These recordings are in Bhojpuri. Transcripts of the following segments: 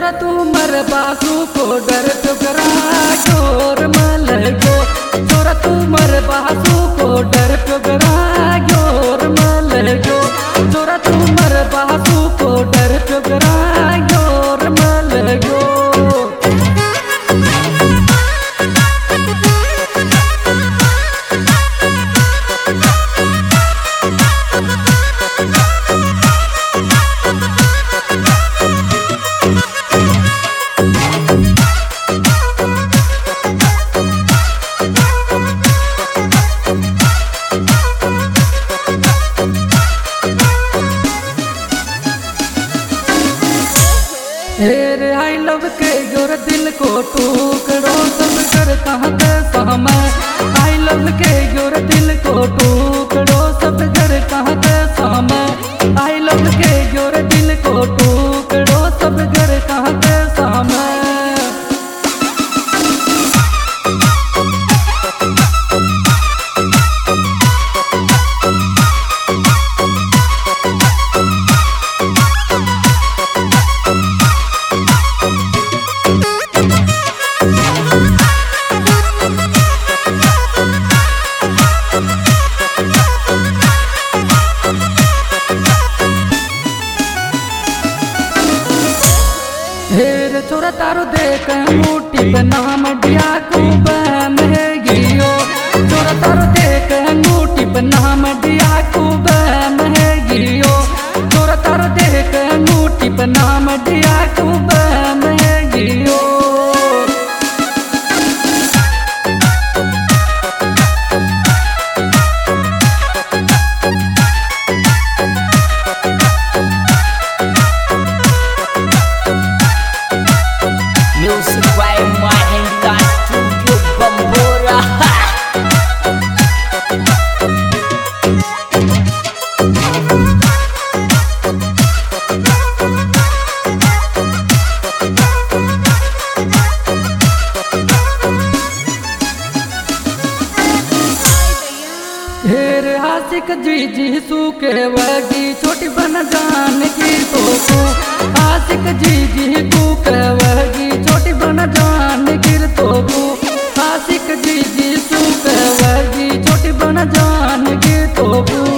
छोरा तू मर बासु को डर टुकरा जोर मल गो। छोरा तू मर बासु को डर टुकरा जोर मल गो। छोरा तू मर बासु को डर टुकरा जोर मल गो। हेरे आई लव के जोर दिल को टुकड़ो सब करता है समय। आई लव के जोर दिल को टुकड़ो सब करता है समय। आई लव के जोर दिल को टुकड़ो सब करता है समय। हेर छोरा तारो देख मोटी बनाम डिया को महगियो। छोरा तारो देख मोटी बनाम डिया को महगियो। छोरा तारो देख मोटी बनाम डिया को महगियो। Music by Mahendra Studio Bambora. हेर आशिक जी जी सूके वगी छोटी बन जान की तो आशिक जी जी सूके वगी छोटी बन जान गिर तो आशिक जी जी सूके वगी छोटी बन जान गिर तो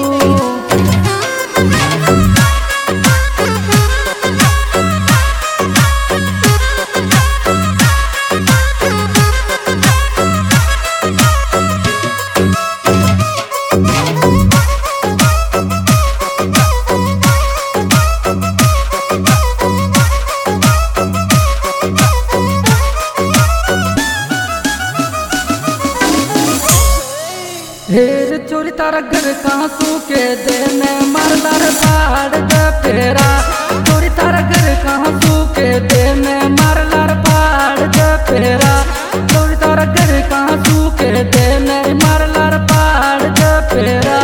हेर चोरी तारा घर कहाँ सूके देने मरदार फाड़ दे फेरा। चोरी तारा घर कहाँ सूके देने मरदार फाड़ दे फेरा। चोरी तारा घर कहाँ सूके देने मरदार फाड़ दे फेरा।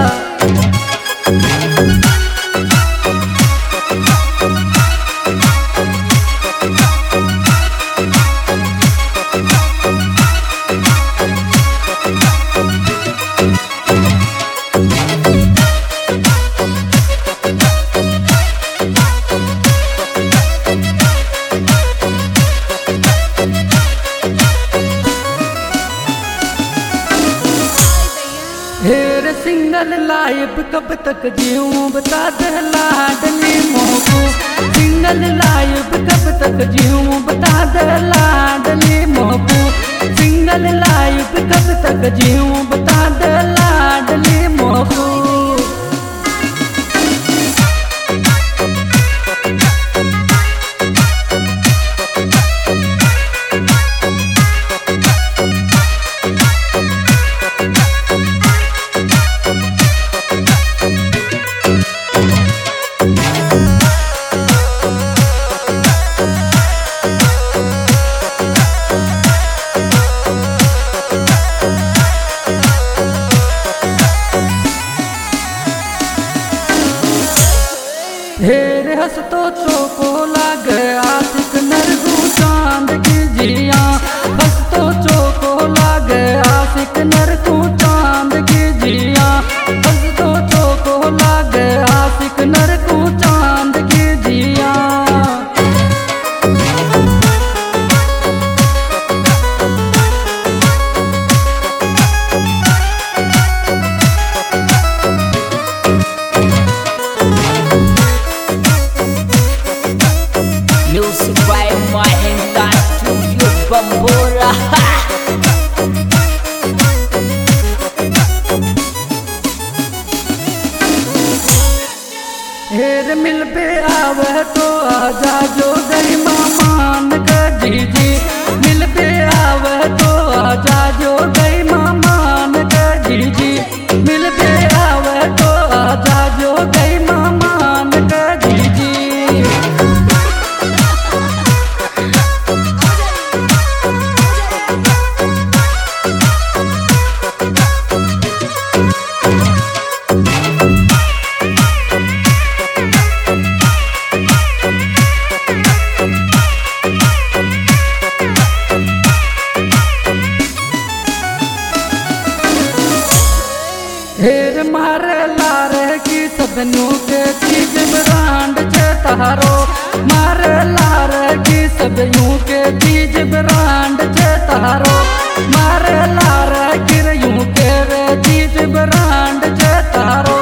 हेर सिंगल लाइफ कब तक जीऊं बता दे लाडली मोहबू। सिंगल लाइफ कब तक जीऊं बता दे लाडली मोहबू। सिंगल लाइफ कब तक जीऊं बता दे लाडली मोहबू। हेर हंस तो को लागे आशिक नरगू चांद की जिया। हंस तो को लागे आशिक नरगू चांद की जिया। हंस तो को लागे आशिक नरगू चांद की जिया। हेर मिल पे आवे तो आजा जो गई मामान का जीजी, मिल पे आवे तो आजा जो गई मामान का जीजी, मिल पे आवे तो आजा जो गई मामान का जीजी। हेर मारे लारे की सबनों के चीज ब्रांड छे तारो, मारे लारे की सबनों के चीज ब्रांड छे तारो, मारे लारे की यूं के रे चीज ब्रांड छे तारो।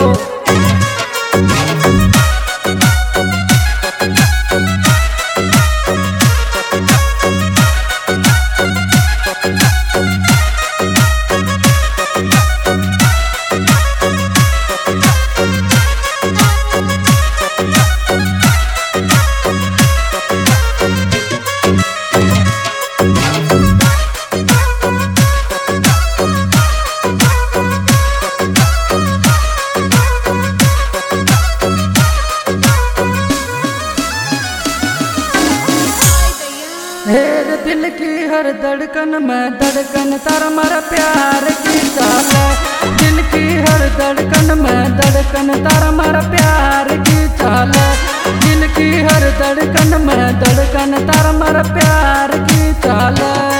हेर दिल की हर धड़कन में धड़कन तार मर प्यार की चाल, दिल की हर धड़कन में धड़कन तार मर प्यार की चाल, दिल की हर धड़कन में धड़कन तार मर प्यार की चाल।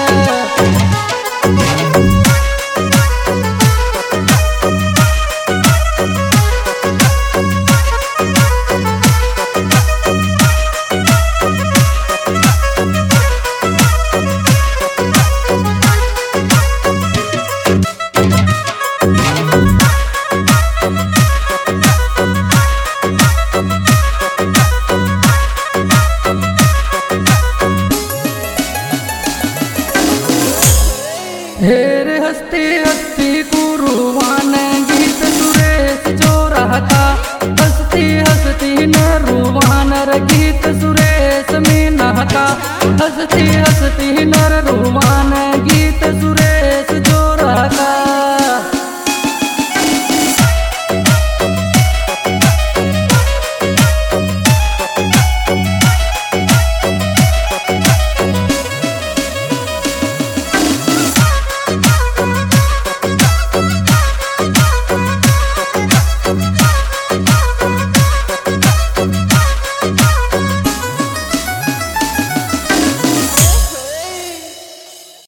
हेर हस्ती हस्ती कुरुवान गीत सुरेश चोरा का, हस्ती हस्ती न रुवान गीत सुरेश मीना का, हस्ती हस्ती नर